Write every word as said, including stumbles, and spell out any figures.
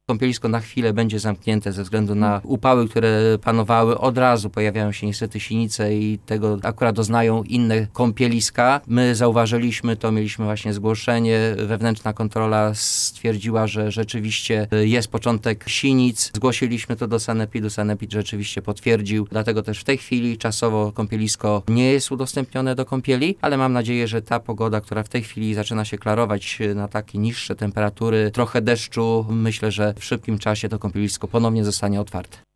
Kąpielisko na chwilę będzie zamknięte ze względu na upały, które panowały. Od razu pojawiają się niestety sinice i tego akurat doznają inne kąpieliska. My zauważyliśmy to, mieliśmy właśnie zgłoszenie. Wewnętrzna kontrola stwierdziła, że rzeczywiście jest początek sinic. Zgłosiliśmy to do sanepidu. Sanepid rzeczywiście potwierdził. Dlatego też w tej chwili czasowo kąpielisko nie jest udostępnione do kąpieli, ale mam nadzieję, że ta pogoda, która w tej chwili zaczyna się klarować na takie niższe temperatury, trochę deszczu, myślę, że w szybkim czasie to kąpielisko ponownie zostanie otwarte.